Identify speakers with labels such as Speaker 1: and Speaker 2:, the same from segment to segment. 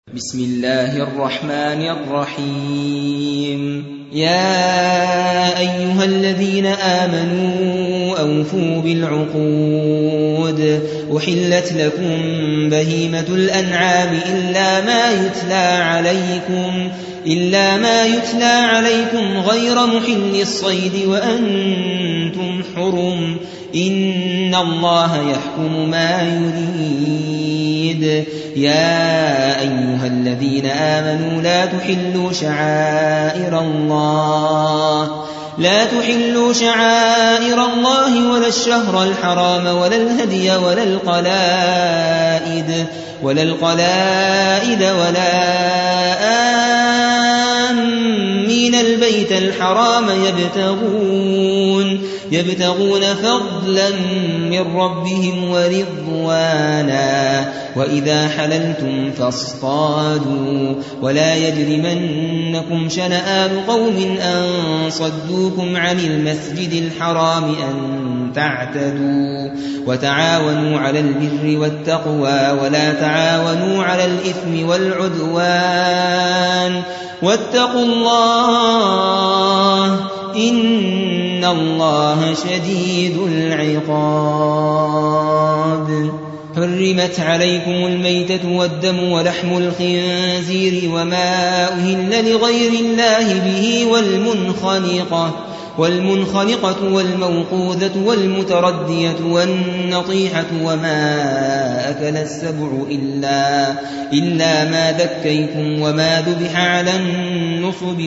Speaker 1: بسم الله الرحمن الرحيم يا أيها الذين آمنوا أوفوا بالعقود أحلت لكم بهيمة الأنعام إلا ما يتلى عليكم غير محل الصيد وأنتم حرم إن الله يحكم ما يريد يا أيها الذين آمنوا لا تحلوا شعائر الله ولا الشهر الحرام ولا الهدي ولا القلائد ولا آمين البيت الحرام يبتغون فضلا من ربهم ورضوانا وإذا حللتم فاصطادوا ولا يجرمنكم شنآن قوم أن صدوكم عن المسجد الحرام أن تعتدوا وتعاونوا على البر والتقوى ولا تعاونوا على الإثم والعدوان واتقوا الله إن الله شديد العقاب حرمت عليكم الميتة والدم ولحم الخنزير وما أهل لغير الله به والمنخنقة والموقوذة والمتردية والنطيحة وما أكل السبع إلا ما ذكيتم وما ذبح على النصب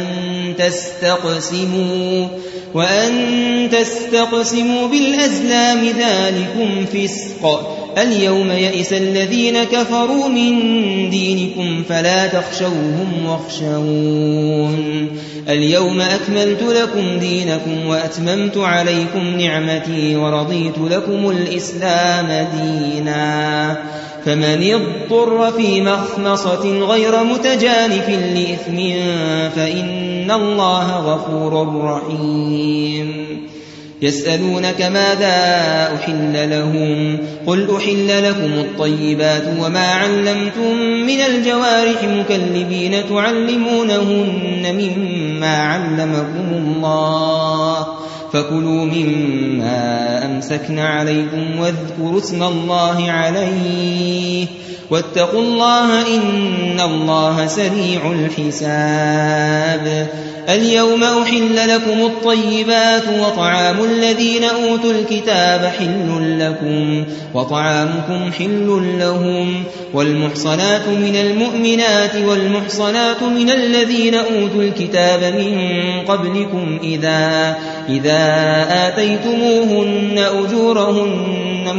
Speaker 1: وأن تستقسموا بالأزلام ذلكم فسق اليوم يئس الذين كفروا من دينكم فلا تخشوهم واخشون اليوم أكملت لكم دينكم وأتممت عليكم نعمتي ورضيت لكم الإسلام دينا فمن اضطر في مخمصة غير متجانف لإثم فإن الله غفور رحيم يسألونك ماذا أحل لهم قل أحل لكم الطيبات وما علمتم من الجوارح مكلبين تعلمونهن مما علمكم الله فكلوا مما أمسكن عليكم واذكروا اسم الله عليه واتقوا الله إن الله سريع الحساب اليوم أحل لكم الطيبات وطعام الذين أوتوا الكتاب حل لكم وطعامكم حل لهم والمحصنات من المؤمنات والمحصنات من الذين أوتوا الكتاب من قبلكم إذا آتيتموهن أجورهن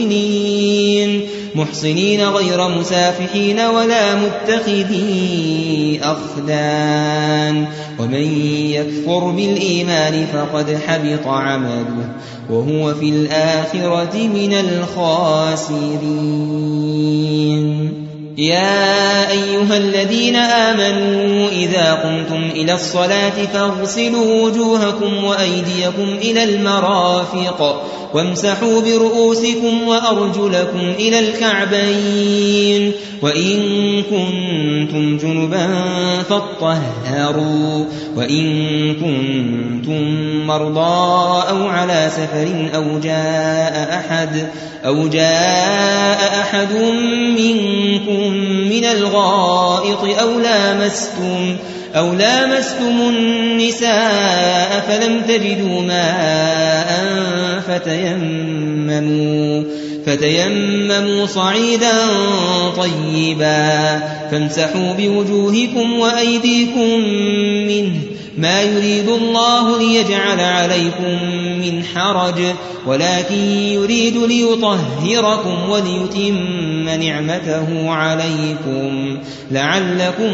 Speaker 1: محصنين غير مسافحين ولا متخذي أخدان ومن يكفر بالإيمان فقد حبط عمله وهو في الآخرة من الخاسرين يا أيها الذين آمنوا إذا قمتم إلى الصلاة فاغسلوا وجوهكم وأيديكم إلى المرافق وامسحوا برؤوسكم وأرجلكم إلى الكعبين وإن كنتم جنبا فاطهروا وإن كنتم مرضى أو على سفر أو جاء أحد منكم من الغائط أو لامستم النساء فلم تجدوا ماء فتيمموا صعيدا طيبا فامسحوا بوجوهكم وأيديكم منه ما يريد الله ليجعل عليكم من حرج ولكن يريد ليطهركم وليتم نعمته عليكم لعلكم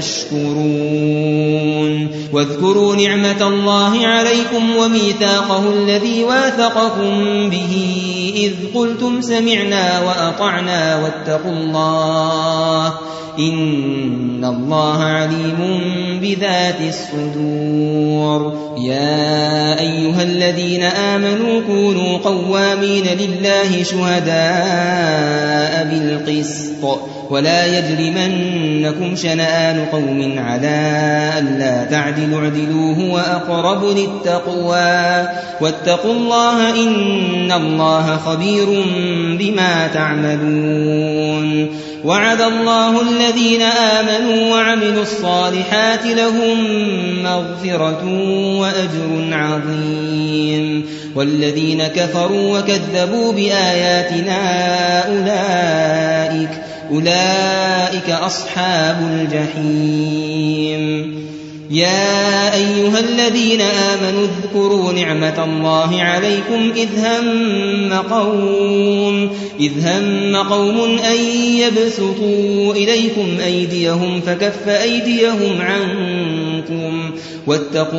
Speaker 1: تشكرون واذكروا نعمة الله عليكم وميثاقه الذي واثقكم به إذ قلتم سمعنا وأطعنا واتقوا الله إن الله عليم بذات الصدور يا أيها الذين آمنوا كونوا قوامين لله شهداء بالقسط ولا يجرمنكم شنآن قوم على ألا تعدلوا اعدلوا هو أقرب للتقوى واتقوا الله إن الله خبير بما تعملون وعد الله الذين آمنوا وعملوا الصالحات لهم مغفرة وأجر عظيم والذين كفروا وكذبوا بآياتنا أولئك أصحاب الجحيم يا أيها الذين آمنوا اذكروا نعمة الله عليكم إذ هم قوم أن يبسطوا إليكم أيديهم فكف أيديهم عنكم واتقوا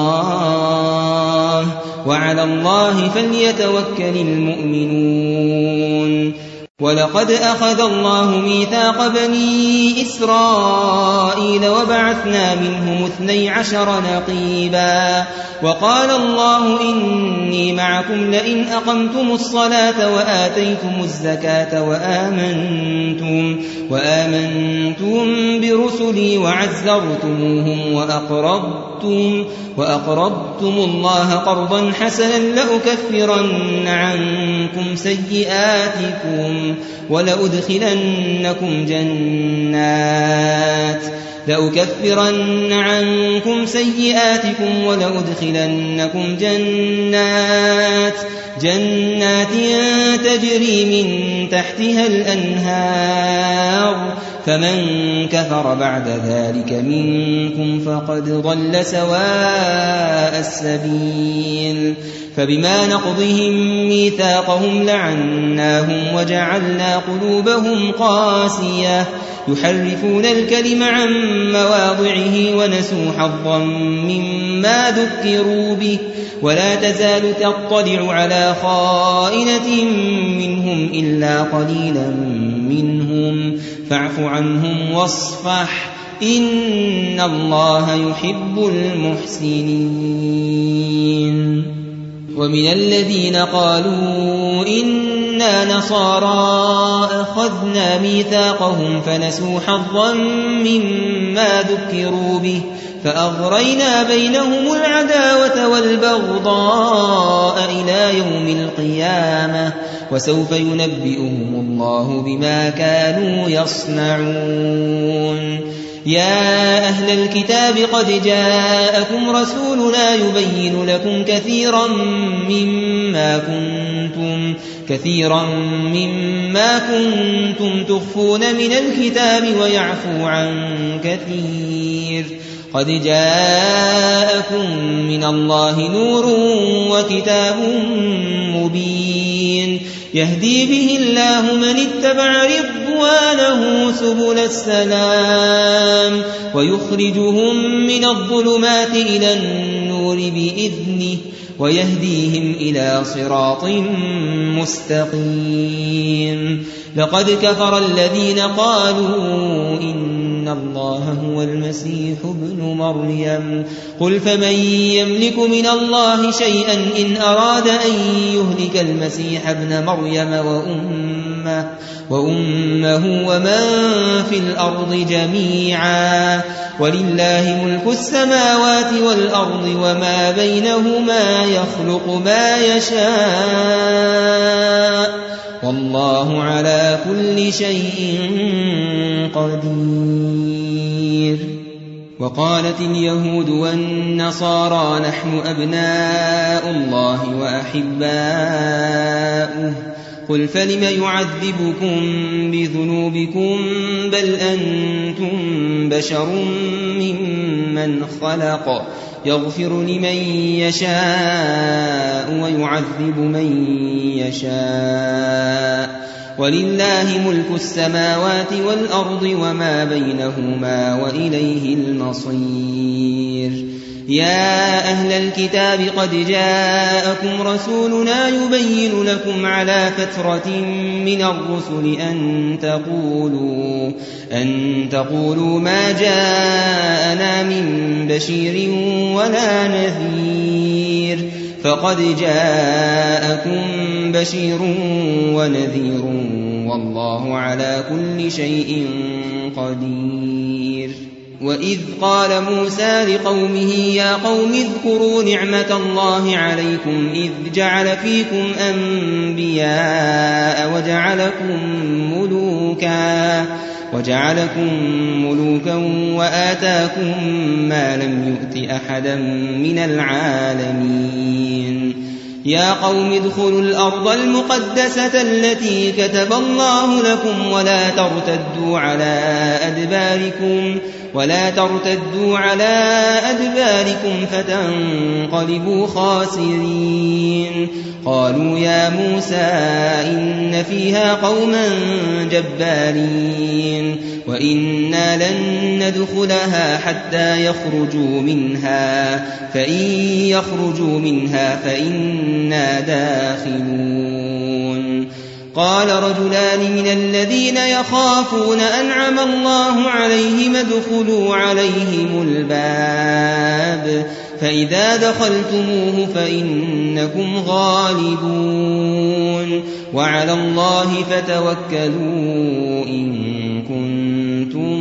Speaker 1: الله وعلى الله فليتوكل المؤمنون ولقد أخذ الله ميثاق بني إسرائيل وبعثنا منهم 12 نقيبا وقال الله إني معكم لئن أقمتم الصلاة وآتيتم الزكاة وآمنتم برسلي وعزرتموهم وأقرضتم الله قرضا حسنا لأكفرن عنكم سيئاتكم ولأدخلنكم جنات تجري من تحتها الأنهار فمن كفر بعد ذلك منكم فقد ضل سواء السبيل فبما نقضهم ميثاقهم لعناهم وجعلنا قلوبهم قاسية يحرفون الكلم عن مواضعه ونسوا حظا مما ذكروا به ولا تزال تطلع على خائنة منهم إلا قليلا منهم فاعف عنهم واصفح إن الله يحب المحسنين ومن الذين قالوا إنا نصارى أخذنا ميثاقهم فنسوا حظا مما ذكروا به فأغرينا بينهم العداوة والبغضاء إلى يوم القيامة وسوف ينبئهم الله بما كانوا يصنعون يا أهل الكتاب قد جاءكم رسولنا يبين لكم كثيرا مما كنتم تخفون من الكتاب ويعفو عن كثير قد جاءكم من الله نور وكتاب مبين يهدي به الله من اتبع رضوانه سبل السلام ويخرجهم من الظلمات إلى النور بإذنه ويهديهم إلى صراط مستقيم لقد كفر الذين قالوا إن الله هو المسيح ابن مريم قل فمن يملك من الله شيئا إن أراد أن يهلك المسيح ابن مريم وأمه ومن في الأرض جميعا ولله ملك السماوات والأرض وما بينهما يخلق ما يشاء والله على كل شيء قدير وقالت اليهود والنصارى نحن أبناء الله وأحباؤه قل فلم يعذبكم بذنوبكم بل أنتم بشر ممن خلق يغفر لمن يشاء ويعذب من يشاء ولله ملك السماوات والأرض وما بينهما وإليه المصير يا أهل الكتاب قد جاءكم رسولنا يبين لكم على فترة من الرسل أن تقولوا ما جاءنا من بشير ولا نذير فقد جاءكم بشير ونذير والله على كل شيء قدير. وإذ قال موسى لقومه يا قوم اذكروا نعمة الله عليكم إذ جعل فيكم أنبياء وجعلكم ملوكا وآتاكم ما لم يؤت أحدا من العالمين. يا قوم ادخلوا الأرض المقدسة التي كتب الله لكم ولا ترتدوا على أدباركم فتنقلبوا خاسرين. قالوا يا موسى إن فيها قوما جبارين وإنا لن ندخلها حتى يخرجوا منها فإن يخرجوا منها فإنا داخلون. قال رجلان من الذين يخافون أنعم الله عليهم ادخلوا عليهم الباب فإذا دخلتموه فإنكم غالبون وعلى الله فتوكلوا إن كنتم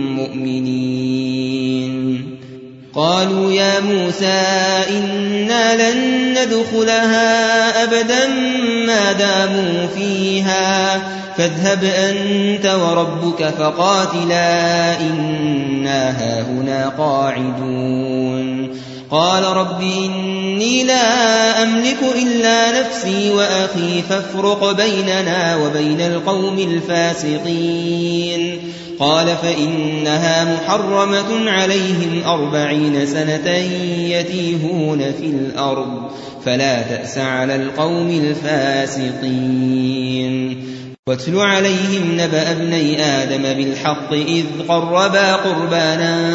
Speaker 1: مؤمنين. قالوا يا موسى إنا لن ندخلها أبدا ما داموا فيها فاذهب أنت وربك فقاتلا إنا هاهنا قاعدون. قال رب إني لا أملك إلا نفسي وأخي فافرق بيننا وبين القوم الفاسقين. قال فإنها محرمة عليهم 40 سنة يتيهون في الأرض فلا تأس على القوم الفاسقين. واتل عليهم نبأ ابني آدم بالحق إذ قربا قربانا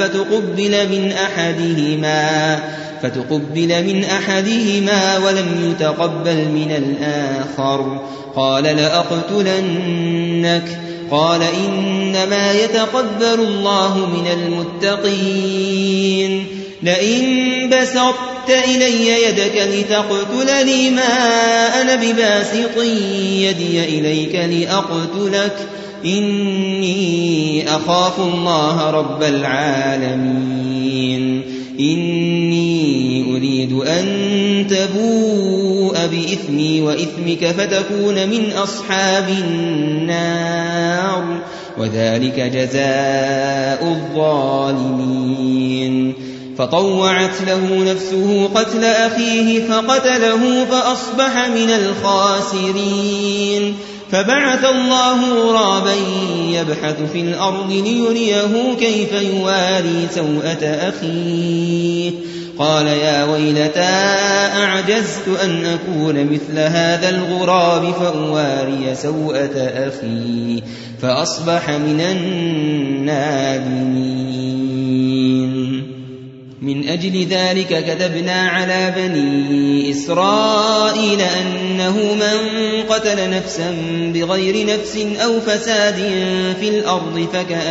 Speaker 1: فتقبل من أحدهما ولم يتقبل من الآخر قال لأقتلنك. قال إنما يتقبل الله من المتقين. لئن بسطت إلي يدك لتقتلني ما أنا بباسط يدي إليك لأقتلك إني أخاف الله رب العالمين. إني أريد أن تبوء بإثمي وإثمك فتكون من أصحاب النار وذلك جزاء الظالمين. فطوعت له نفسه قتل أخيه فقتله فأصبح من الخاسرين. فبعث الله غرابا يبحث في الأرض ليريه كيف يواري سوءة أخيه. قال يا ويلتى أعجزت أن أكون مثل هذا الغراب فأواري سوءة أخي فأصبح من النادمين. من أجل ذلك كتبنا على بني إسرائيل أنه من قتل نفسا بغير نفس أو فساد في الأرض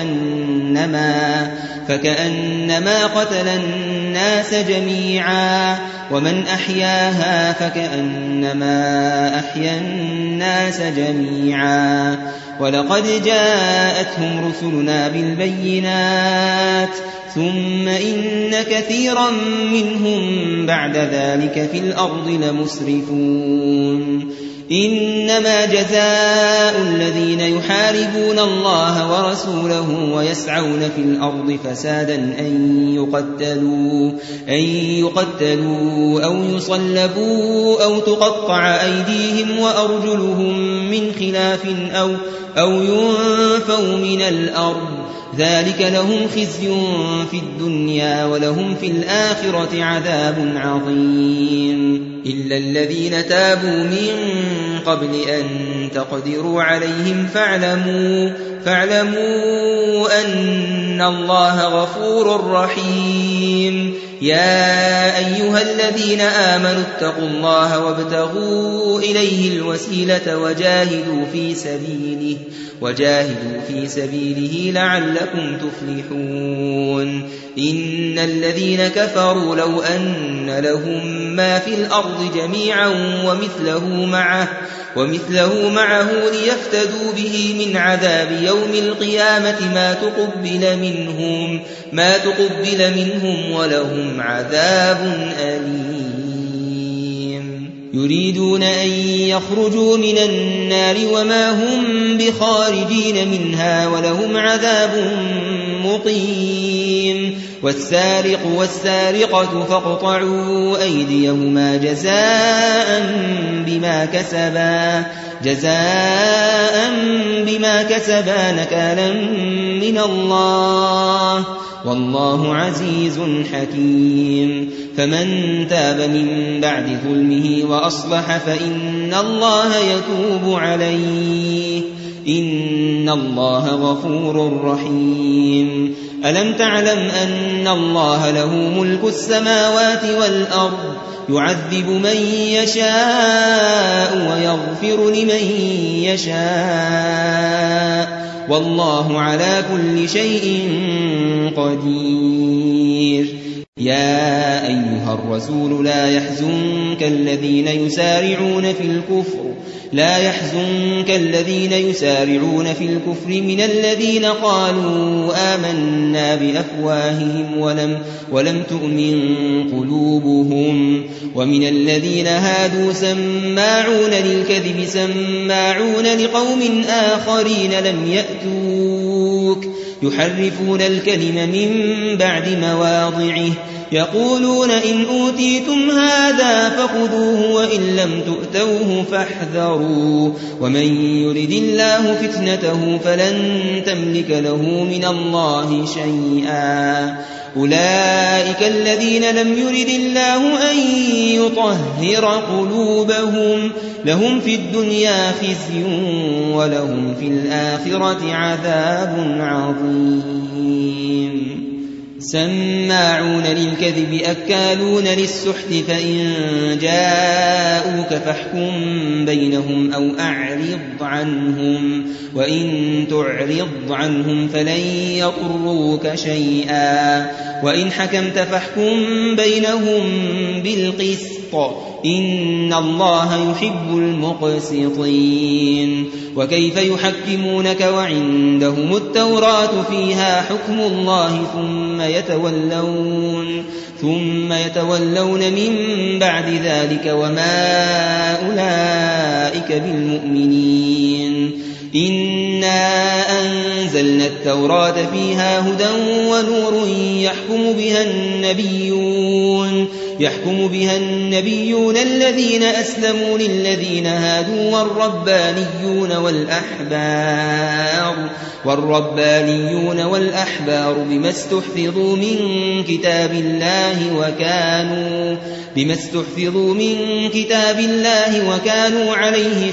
Speaker 1: فكأنما قتل الناس جميعا ومن أحياها فكأنما أحيا الناس جميعا. ولقد جاءتهم رسلنا بالبينات ثم إن كثيرا منهم بعد ذلك في الأرض لمسرفون. إنما جزاء الذين يحاربون الله ورسوله ويسعون في الأرض فسادا أن يقتلوا أو يصلبوا أو تقطع أيديهم وأرجلهم من خلاف أو ينفوا من الأرض ذلك لهم خزي في الدنيا ولهم في الآخرة عذاب عظيم. إلا الذين تابوا من قبل أن تقدروا عليهم فاعلموا أن الله غفور رحيم. يا أيها الذين آمنوا اتقوا الله وابتغوا إليه الوسيلة وجاهدوا في سبيله لعلكم تفلحون. إن الذين كفروا لو أن لهم ما في الأرض جميعا ومثله معه ليفتدوا به من عذاب يوم القيامة ما تقبل منهم ولهم عذاب أليم. يريدون أن يخرجوا من النار وما هم بخارجين منها ولهم عذاب مقيم. والسارق والسارقة فاقطعوا أيديهما جزاء بما كسبا نكالا من الله والله عزيز حكيم. فمن تاب من بعد ظلمه وأصلح فإن الله يتوب عليه إن الله غفور رحيم. ألم تعلم أن الله له ملك السماوات والأرض يعذب من يشاء ويغفر لمن يشاء والله على كل شيء قدير. يا أيها الرسول لا يحزنك الذين يسارعون في الكفر من الذين قالوا آمنا بأفواههم ولم تؤمن قلوبهم ومن الذين هادوا سماعون للكذب سماعون لقوم آخرين لم يأتوك يحرفون الكلم من بعد مواضعه يقولون إن أوتيتم هذا فخذوه وإن لم تؤتوه فاحذروا ومن يرد الله فتنته فلن تملك له من الله شيئا. أولئك الذين لم يرد الله أن يطهر قلوبهم لهم في الدنيا خزي ولهم في الآخرة عذاب عظيم. سماعون للكذب أكالون للسحت فإن جاءوك فاحكم بينهم أو أعرض عنهم وإن تعرض عنهم فلن يضروك شيئا وإن حكمت فاحكم بينهم بالقسط إن الله يحب المقسطين. وكيف يحكمونك وعندهم التوراة فيها حكم الله ثم يتولون من بعد ذلك وما أولئك بالمؤمنين. إنا أنزلنا التوراة فيها هدى ونور يحكم بها النبيون الذين أسلموا للذين هادوا والربانيون والأحبار بما استحفظوا من كتاب الله وكانوا عليه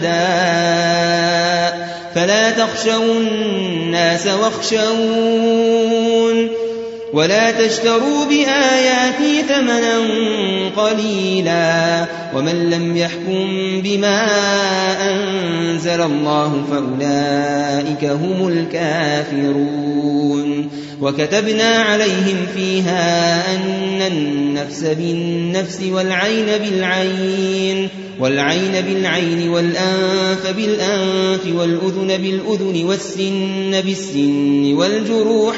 Speaker 1: شهداء فلا تخشوا الناس واخشون ولا تشتروا بآياتي ثمنا قليلا ومن لم يحكم بما أنزل الله فأولئك هم الكافرون. وكتبنا عليهم فيها أن النفس بالنفس والعين بالعين والأنف بالأنف والأذن بالأذن والسن بالسن والجروح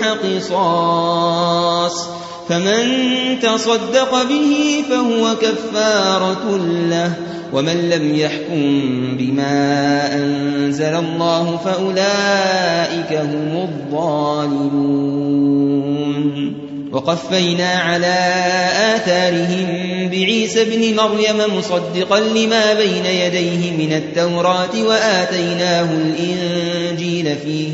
Speaker 1: قصاص فمن تصدق به فهو كفارة له ومن لم يحكم بما أنزل الله فأولئك هم الظالمون. وقفينا على آثارهم بعيسى ابن مريم مصدقا لما بين يديه من التوراة وآتيناه الإنجيل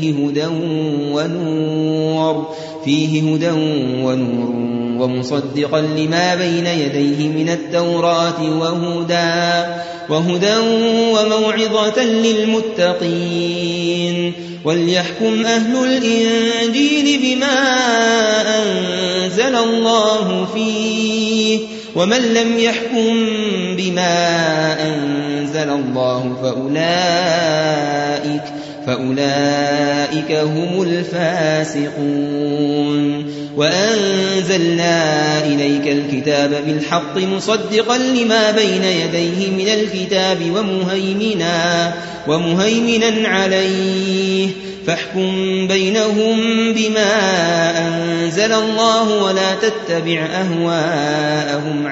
Speaker 1: فيه هدى ونور ومصدقا لما بين يديه من التوراة وهدى وموعظة للمتقين. وليحكم أهل الإنجيل بما أنزل الله فيه ومن لم يحكم فأولئك هم الفاسقون. وأنزلنا إليك الكتاب بالحق مصدقا لما بين يديه من الكتاب ومهيمنا عليه فاحكم بينهم بما أنزل الله ولا تتبع أهواءهم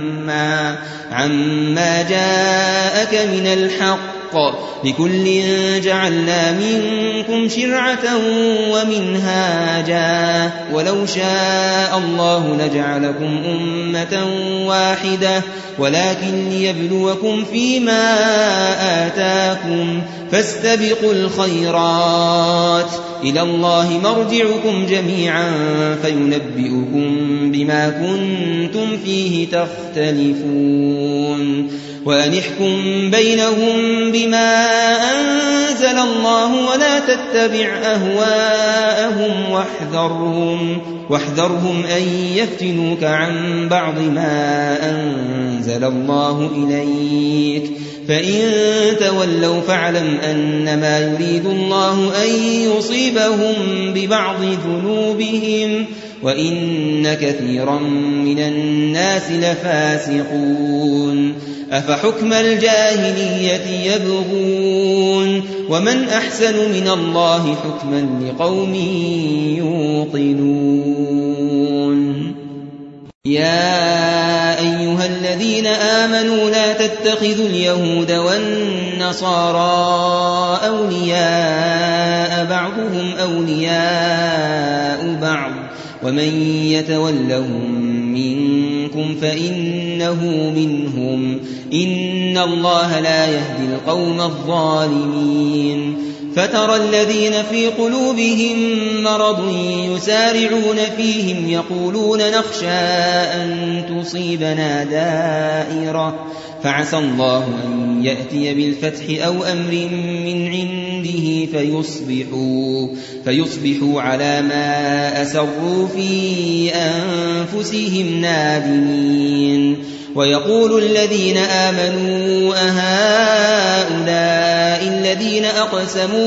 Speaker 1: عما جاءك من الحق لكل جعلنا منكم شرعة ومنهاجا ولو شاء الله لجعلكم أمة واحدة ولكن ليبلوكم فيما آتاكم فاستبقوا الخيرات إلى الله مرجعكم جميعا فينبئكم بما كنتم فيه تختلفون. وأن احكم بينهم بما أنزل الله ولا تتبع أهواءهم واحذرهم أن يفتنوك عن بعض ما أنزل الله إليك فإن تولوا فاعلم أنما يريد الله أن يصيبهم ببعض ذنوبهم وإن كثيرا من الناس لفاسقون. أفحكم الجاهلية يبغون ومن أحسن من الله حكما لقوم يوقنون. يا أيها الذين آمنوا لا تتخذوا اليهود والنصارى أولياء بعضهم أولياء بعض ومن يتولهم منكم فإنه منهم إن الله لا يهدي القوم الظالمين. فترى الذين في قلوبهم مرض يسارعون فيهم يقولون نخشى أن تصيبنا دائرة فعسى الله أن يأتي بالفتح أو أمر من عنده فيصبحوا على ما أسروا في أنفسهم نادمين. ويقول الذين آمنوا أهؤلاء الذين أقسموا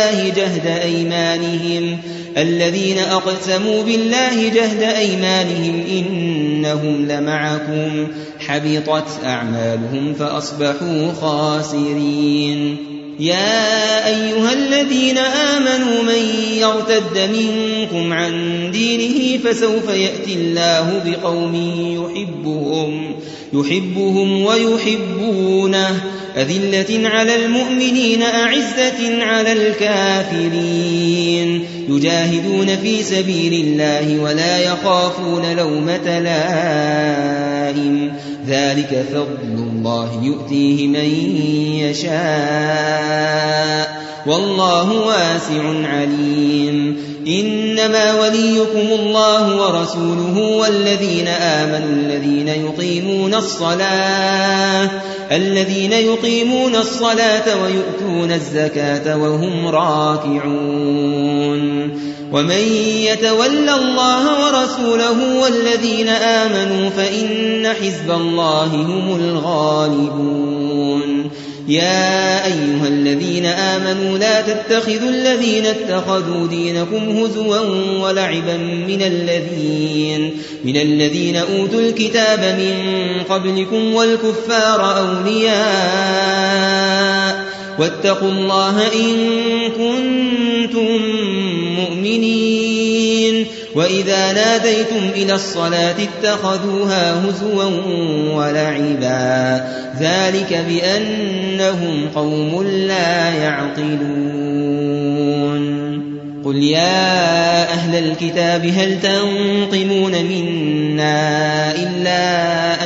Speaker 1: بالله جهد أيمانهم إنهم لمعكم حبطت أعمالهم فأصبحوا خاسرين. يا أيها الذين آمنوا من يرتد منكم عن دينه فسوف يأتي الله بقوم يحبهم ويحبونه أذلة على المؤمنين أعزة على الكافرين يجاهدون في سبيل الله ولا يخافون لومة لائم ذلك فضل الله يؤتيه من يشاء والله واسع عليم. إنما وليكم الله ورسوله والذين آمنوا الذين يقيمون الصلاة ويؤتون الزكاة وهم راكعون. ومن يتول الله ورسوله والذين آمنوا فإن حزب الله هم الغالبون. يا أيها الذين آمنوا لا تتخذوا الذين اتخذوا دينكم هزوا ولعبا من الذين أوتوا الكتاب من قبلكم والكفار أولياء واتقوا الله إن كنتم مؤمنين. وإذا ناديتم إلى الصلاة اتخذوها هزوا ولعبا ذلك بأنهم قوم لا يعقلون. قل يا أهل الكتاب هل تنقمون منا إلا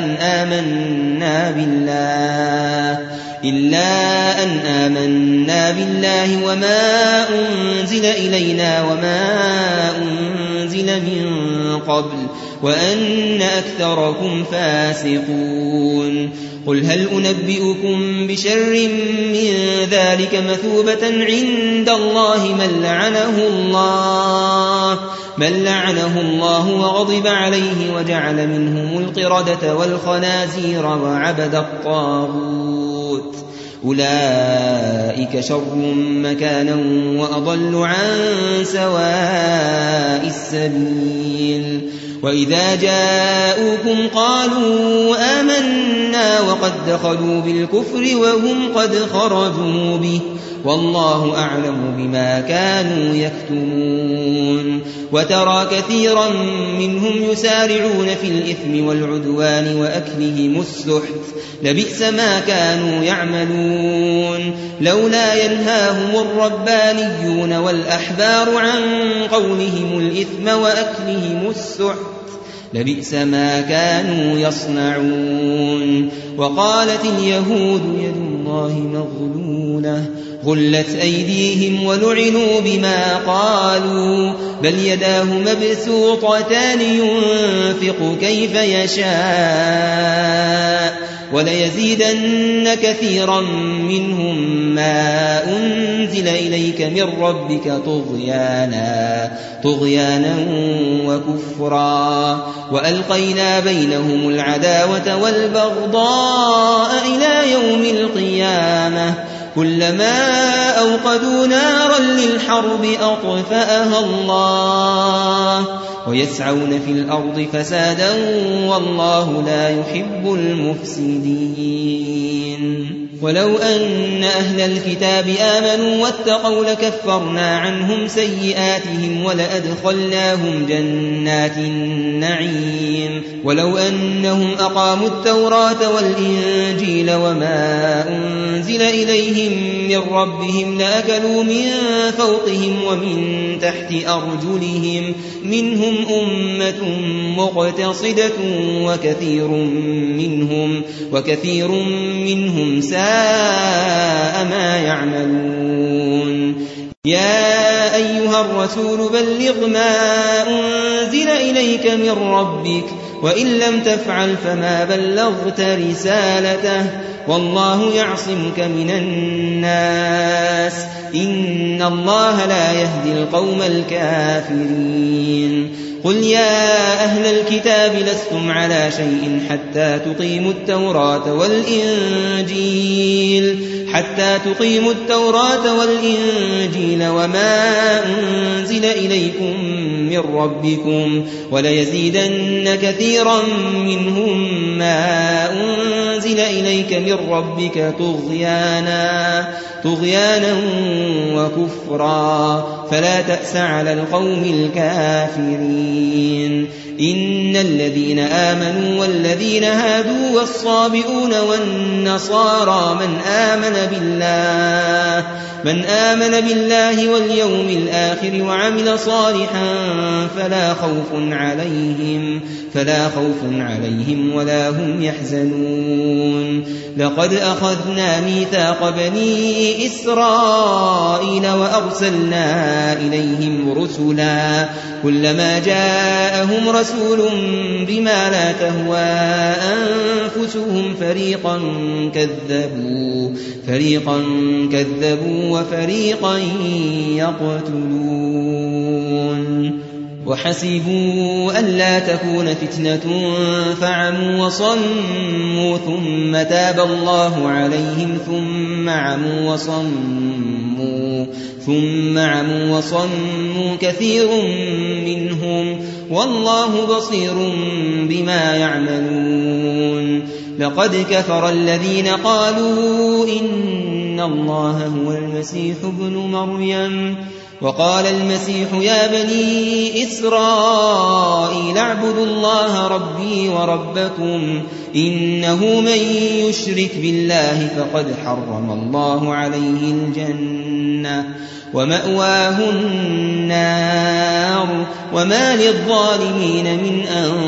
Speaker 1: أن آمنا بالله وما أنزل إلينا وما أنزل من قبل وأن أكثركم فاسقون. قل هل أنبئكم بشر من ذلك مثوبة عند الله من لعنه الله وغضب عليه وجعل منهم القردة والخنازير وعبد الطاغوت أولئك شر مكانا وأضل عن سواء السبيل وإذا جاءوكم قالوا آمنا وقد دخلوا بالكفر وهم قد خرجوا به والله أعلم بما كانوا يكتمون وترى كثيرا منهم يسارعون في الإثم والعدوان وأكلهم السحت لبئس ما كانوا يعملون لولا ينهاهم الربانيون والأحبار عن قولهم الإثم وأكلهم السحت لبئس ما كانوا يصنعون وقالت اليهود يد الله مغلولة غلت أيديهم ولعنوا بما قالوا بل يداه مبسوطتان ينفق كيف يشاء وليزيدن كثيرا منهم ما أنزل إليك من ربك طغيانا وكفرا وألقينا بينهم العداوة والبغضاء إلى يوم القيامة كلما أوقدوا نارا للحرب أطفأها الله ويسعون في الأرض فسادا والله لا يحب المفسدين ولو أن أهل الكتاب آمنوا واتقوا لكفرنا عنهم سيئاتهم ولأدخلناهم جنات النعيم ولو أنهم أقاموا التوراة والإنجيل وما أنزل إليهم من ربهم لأكلوا من فوقهم ومن تحت أرجلهم منهم أمة مقتصدة وكثير منهم ساء ما يعملون يا أيها الرسول بلغ ما أنزل إليك من ربك وإن لم تفعل فما بلغت رسالته والله يعصمك من الناس إن الله لا يهدي القوم الكافرين قل يا أهل الكتاب لستم على شيء حتى تقيموا التوراة والإنجيل وما أنزل إليكم من ربكم وليزيدن كثيرا منهم ما أنزل إليك من ربك طغيانا وكفرا فلا تأس على القوم الكافرين إن الذين آمنوا والذين هادوا والصابئون والنصارى من آمن بالله واليوم الآخر وعمل صالحا فلا خوف عليهم ولا هم يحزنون لقد أخذنا ميثاق بني إسرائيل وأرسلنا إليهم رسلا كلما جاءهم رسول بما لا تهوى أنفسهم فريقا كذبوا وفريقا يقتلون وحسبوا ألا تكون فتنة فعموا وصموا ثم تاب الله عليهم ثم عموا وصموا كثير منهم والله بصير بما يعملون لقد كفر الذين قالوا إن الله هو المسيح ابن مريم وقال المسيح يا بني إسرائيل اعبدوا الله ربي وربكم إنه من يشرك بالله فقد حرم الله عليه الجنة ومأواه النار وما للظالمين من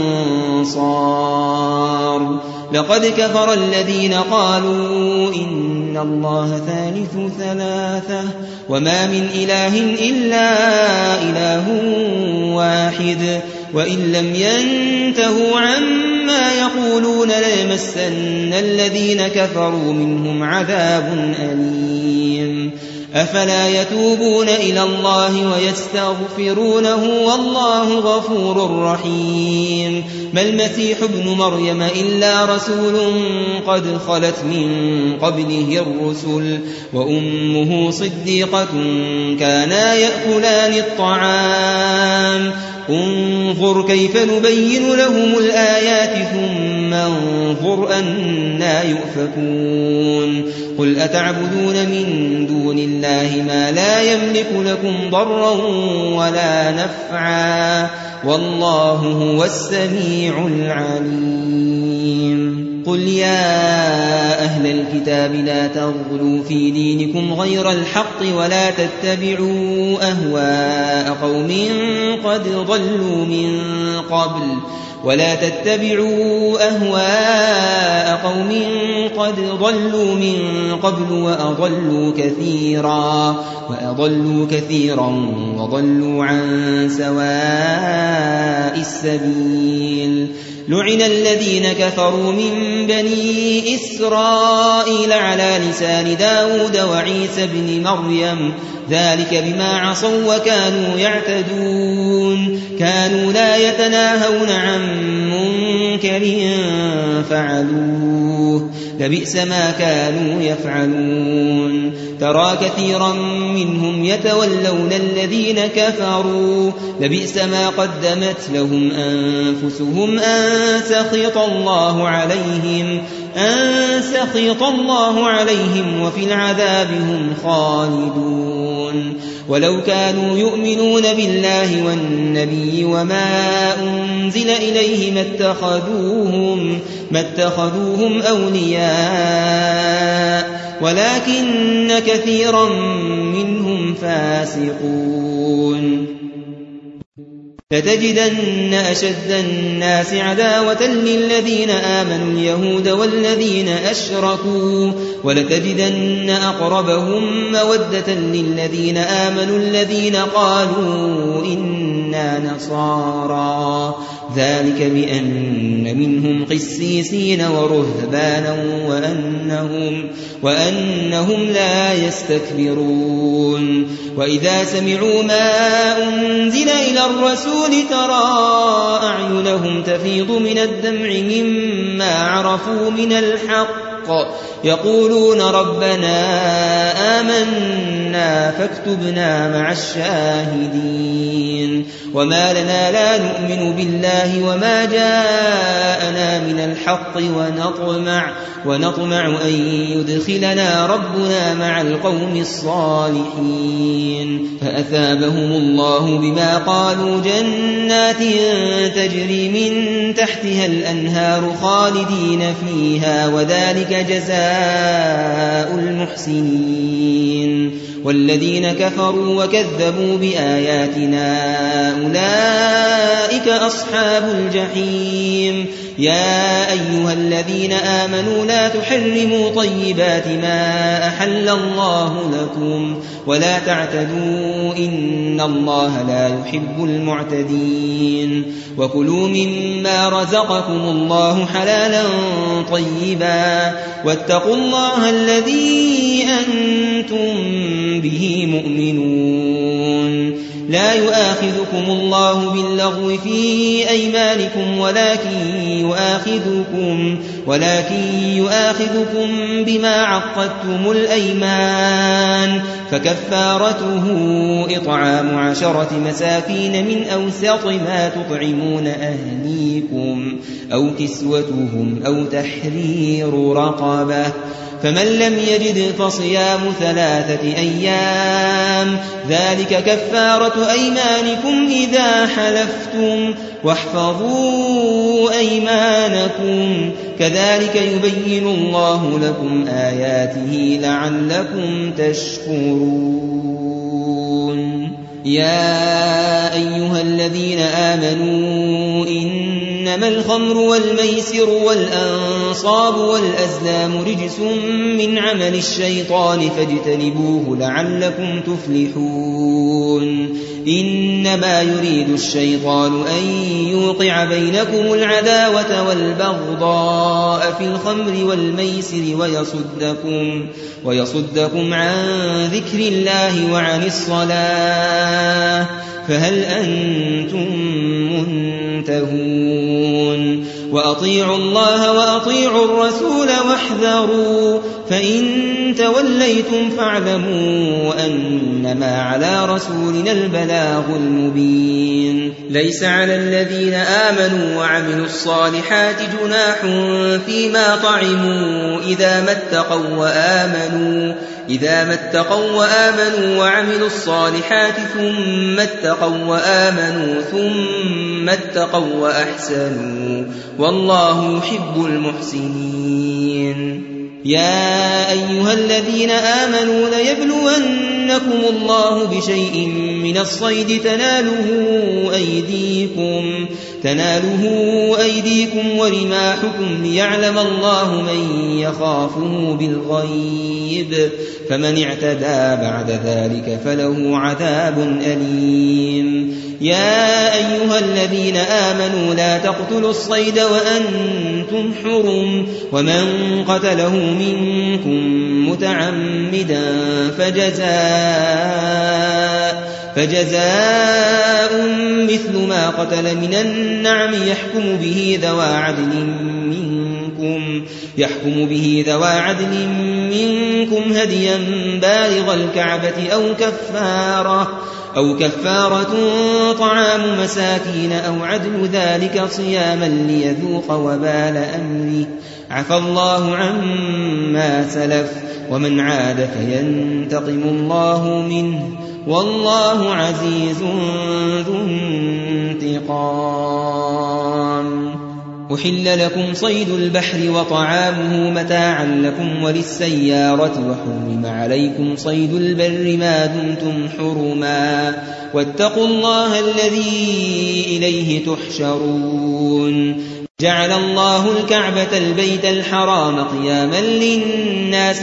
Speaker 1: أنصار لقد كفر الذين قالوا إن الله ثالث ثلاثة وما من إله إلا إله واحد وإن لم ينتهوا عما يقولون ليمسن الذين كفروا منهم عذاب أليم أفلا يتوبون إلى الله ويستغفرونه والله غفور رحيم ما المسيح ابن مريم إلا رسول قد خلت من قبله الرسل وأمه صديقة كانا يأكلان الطعام انظر كيف نبين لهم الآيات ثم انظر أنا يؤفكون قل أتعبدون من دون الله ما لا يملك لكم ضرا ولا نفعا والله هو السميع العليم قل يا أهل الكتاب لا تغلوا في دينكم غير الحق ولا تتبعوا أهواء قوم قد ضلوا من قبل وأضلوا كثيرا وضلوا عن سواء السبيل لعن الذين كفروا من بني إسرائيل على لسان داود وعيسى بن مريم ذلك بما عصوا وكانوا يعتدون كانوا لا يتناهون عن منكر فعلوه لبئس ما كانوا يفعلون ترى كثيرا منهم يتولون الذين كفروا لبئس ما قدمت لهم أنفسهم أن سخط الله عليهم وفي العذاب هم خالدون ولو كانوا يؤمنون بالله والنبي وما أنزل إليه ما اتخذوهم أولياء ولكن كثيرا منهم فاسقون لتجدن أشد الناس عداوة للذين آمنوا اليهود والذين أشركوا ولتجدن أقربهم مودة للذين آمنوا الذين قالوا إنا نصارى ذلك بأن منهم قسيسين ورهبانا وأنهم لا يستكبرون وإذا سمعوا ما أنزل إلى الرسول ترى أعينهم تفيض من الدمع مما عرفوا من الحق يقولون ربنا آمنا فاكتبنا مع الشاهدين وما لنا لا نؤمن بالله وما جاءنا من الحق ونطمع أن يدخلنا ربنا مع القوم الصالحين فأثابهم الله بما قالوا جنات تجري من تحتها الأنهار خالدين فيها وذلك جزاء المحسنين والذين كفروا وكذبوا بآياتنا أولئك أصحاب الجحيم يا أيها الذين آمنوا لا تحرموا طيبات ما أحل الله لكم ولا تعتدوا إن الله لا يحب المعتدين وكلوا مما رزقكم الله حلالا طيبا واتقوا الله الذي أنتم به مؤمنون لا يؤاخذكم الله باللغو في أيمانكم ولكن يؤاخذكم بما عقدتم الأيمان فكفارته إطعام 10 مساكين من أوسط ما تطعمون أهليكم أو كسوتهم أو تحرير رقبة فمن لم يجد فصيام 3 أيام ذلك كفارة أيمانكم إذا حلفتم واحفظوا أيمانكم كذلك يبين الله لكم آياته لعلكم تشكرون يا أيها الذين آمنوا إن إنما الخمر والميسر والأنصاب والأزلام رجس من عمل الشيطان فاجتنبوه لعلكم تفلحون إنما يريد الشيطان أن يوقع بينكم العداوة والبغضاء في الخمر والميسر ويصدكم عن ذكر الله وعن الصلاة فهل أنتم منتهون وأطيعوا الله وأطيعوا الرسول واحذروا فإن توليتم فاعلموا أنما على رسولنا البلاغ المبين ليس على الذين آمنوا وعملوا الصالحات جناح فيما طعموا إذا ما اتقوا وآمنوا وعملوا الصالحات ثم اتقوا وأحسنوا والله يحب المحسنين يا أيها الذين آمنوا ليبلونكم الله بشيء من الصيد تناله أيديكم ورماحكم ليعلم الله من يخافه بالغيب فمن اعتدى بعد ذلك فله عذاب أليم يا أيها الذين آمنوا لا تقتلوا الصيد وأنتم حرم ومن قتله منكم متعمدا فجزاء مثل ما قتل من النعم يحكم به ذوى عدل منكم هديا بالغ الكعبة أو كفارة طعام مساكين أو عدل ذلك صياما ليذوق وبال أمره عفى الله عما سلف ومن عاد فينتقم الله منه والله عزيز ذو انتقام أحل لكم صيد البحر وطعامه متاعا لكم وللسيارة وحرم عليكم صيد البر ما دمتم حرما واتقوا الله الذي إليه تحشرون جعل الله الكعبة البيت الحرام قياما للناس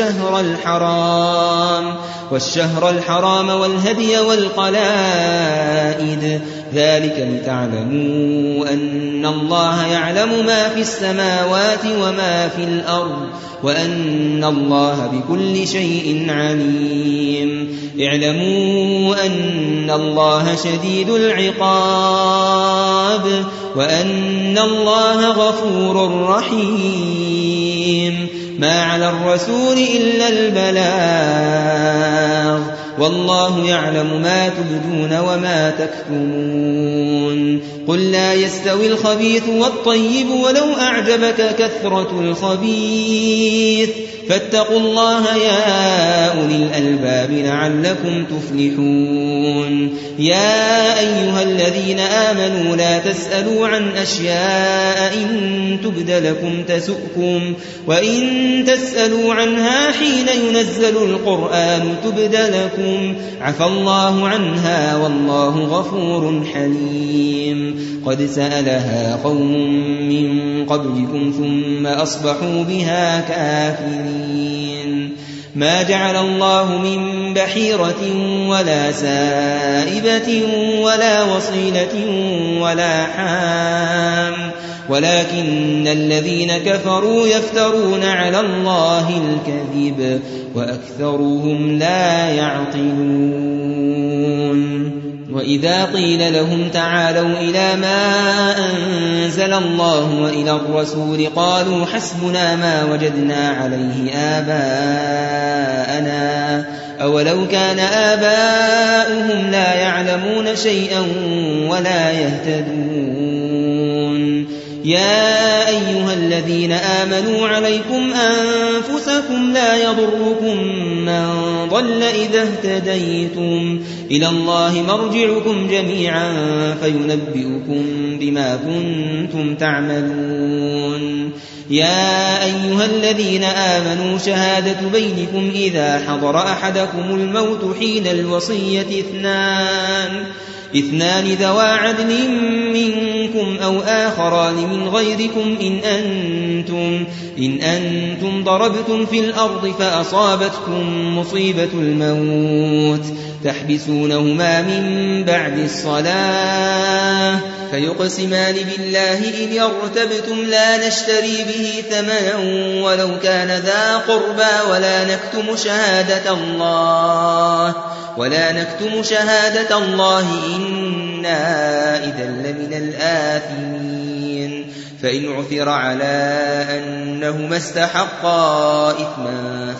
Speaker 1: والشهر الحرام والهدي والقلائد ذلك لتعلموا أن الله يعلم ما في السماوات وما في الأرض وأن الله بكل شيء عليم اعلموا أن الله شديد العقاب وأن الله غفور رحيم ما على الرسول إلا البلاغ والله يعلم ما تبدون وما تكتمون قل لا يستوي الخبيث والطيب ولو أعجبك كثرة الخبيث فاتقوا الله يا أولي الألباب لعلكم تفلحون يا أيها الذين آمنوا لا تسألوا عن أشياء إن تبد لكم تسؤكم وإن تسألوا عنها حين ينزل القرآن تبد لكم عفى الله عنها والله غفور حليم قد سألها قوم من قبلكم ثم أصبحوا بها كافرين ما جعل الله من بحيرة ولا سائبة ولا وصيلة ولا حام ولكن الذين كفروا يفترون على الله الكذب وأكثرهم لا يعقلون وإذا قيل لهم تعالوا إلى ما أنزل الله وإلى الرسول قالوا حسبنا ما وجدنا عليه آباءنا أولو كان آباؤهم لا يعلمون شيئا ولا يهتدون يا أيها الذين آمنوا عليكم أنفسكم لا يضركم من ضل إذا اهتديتم إلى الله مرجعكم جميعا فينبئكم بما كنتم تعملون يا أيها الذين آمنوا شهادة بينكم إذا حضر أحدكم الموت حين الوصية اثنان ذوا عدل منكم أو آخران من غيركم إن أنتم ضربتم في الأرض فأصابتكم مصيبة الموت تحبسونهما من بعد الصلاة فيقسمان بالله إن ارتبتم لا نشتري به ثمنا ولو كان ذا قربى ولا نكتم شهادة الله إنا إذا لمن الآثمين فإن عثر على أنهما استحقا إثما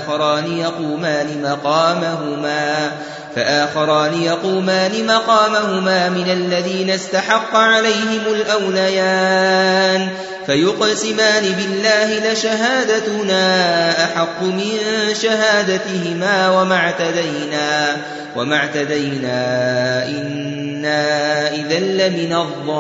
Speaker 1: فآخران يقومان مقامهما من الذين استحق عليهم الأوليان فيقسمان بالله لشهادتنا أحق من شهادتهما وما اعتدينا إنا إذا لمن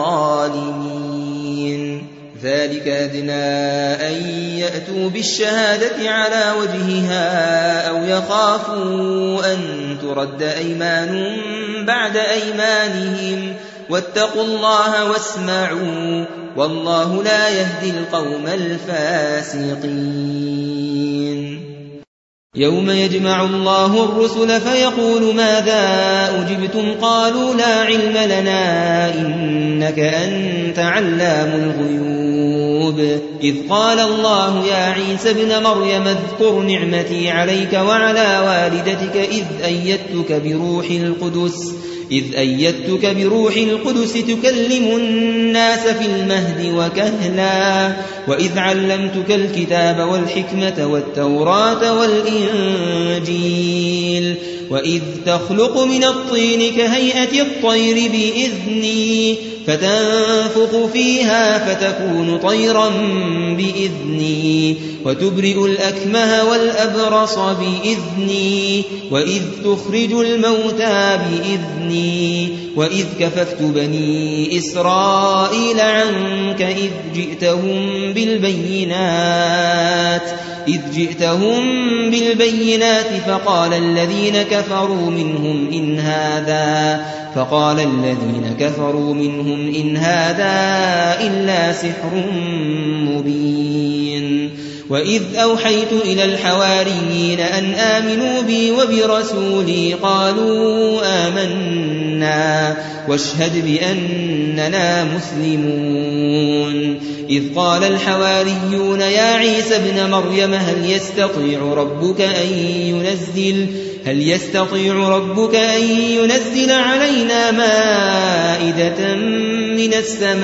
Speaker 1: الظالمين ذلك أدنى أن يأتوا بالشهادة على وجهها أو يخافوا أن ترد أيمان بعد أيمانهم واتقوا الله واسمعوا والله لا يهدي القوم الفاسقين يوم يجمع الله الرسل فيقول ماذا أجبتم قالوا لا علم لنا إنك أنت علام الغيوب إذ قال الله يا عيسى ابن مريم اذكر نعمتي عليك وعلى والدتك إذ أيدتك بروح القدس تكلم الناس في المهد وكهلا وإذ علمتك الكتاب والحكمة والتوراة والإنجيل وإذ تخلق من الطين كهيئة الطير بإذني فتنفخ فيها فتكون طيرا بإذني وتبرئ الأكمه والأبرص بإذني وإذ تخرج الموتى بإذني وإذ كففت بني إسرائيل عنك إذ جئتهم بالبينات فقال الذين كفروا منهم إن هذا إلا سحر مبين وإذ أوحيت إلى الحواريين أن آمنوا بي وبرسولي قالوا آمنا واشهد بأننا مسلمون إذ قال الحواريون يا عيسى ابن مريم هل يستطيع ربك أن ينزل علينا مائدة من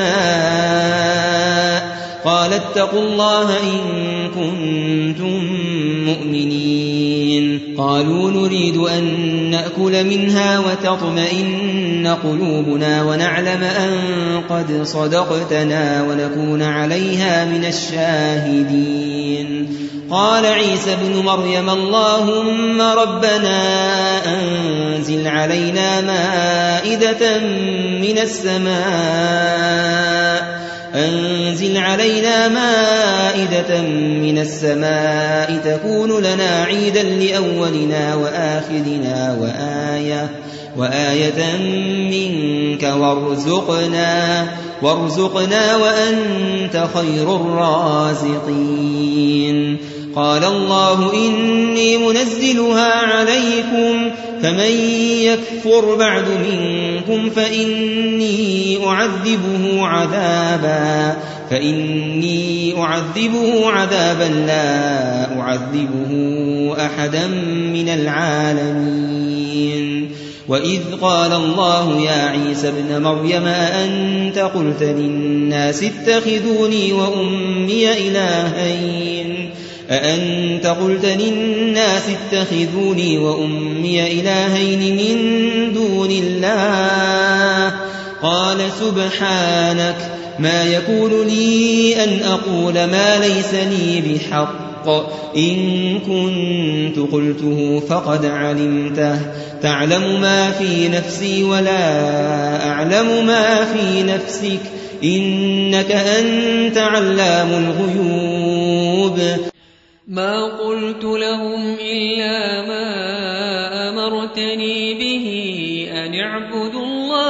Speaker 1: السماء قال اتقوا الله إن كنتم مؤمنين قالوا نريد أن نأكل منها وتطمئن قلوبنا ونعلم أن قد صدقتنا ونكون عليها من الشاهدين قال عيسى ابن مريم اللهم ربنا أنزل علينا مائدة من السماء تكون لنا عيدا لأولنا وآخرنا وآية منك وارزقنا وأنت خير الرازقين قال الله إني منزلها عليكم فمن يكفر بعد منكم فإني أعذبه عذابا لا أعذبه أحدا من العالمين وإذ قال الله يا عيسى ابن مريم أأنت قلت للناس اتخذوني وأمي إلهين من دون الله قال سبحانك ما يكون لي أن أقول ما ليس لي بحق إن كنت قلته فقد علمته تعلم ما في نفسي ولا أعلم ما في نفسك إنك أنت علام الغيوب
Speaker 2: ما قلت لهم إلا ما أمرتني به أن اعبدوا الله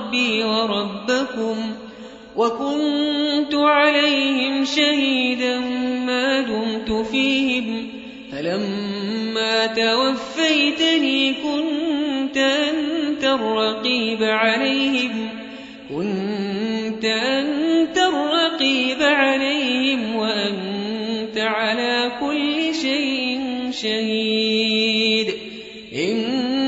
Speaker 2: ربي وربكم وكنت عليهم شهيدا ما دمت فيهم فلما توفيتني كنت أنت الرقيب عليهم وأنت على كل شيء شهيد إن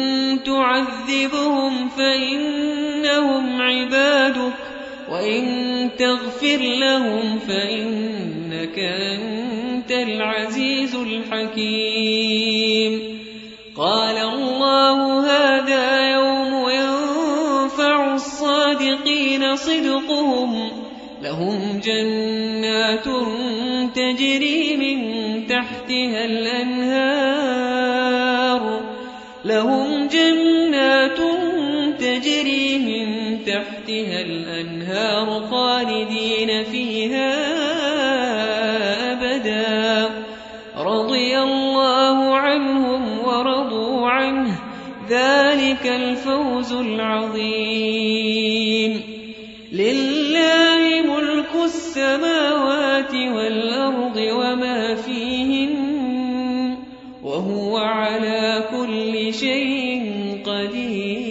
Speaker 2: تعذبهم فإنهم عبادك وإن تغفر لهم فإنك أنت العزيز الحكيم قال الله هذا يوم ينفع الصادقين صدقهم لهم جنات تجري من تحتها الأنهار خالدين فيها أبدا رضي الله عنهم ورضوا عنه ذلك الفوز العظيم لله ملك السماوات والأرض وما فيهن وهو على كل شيء قدير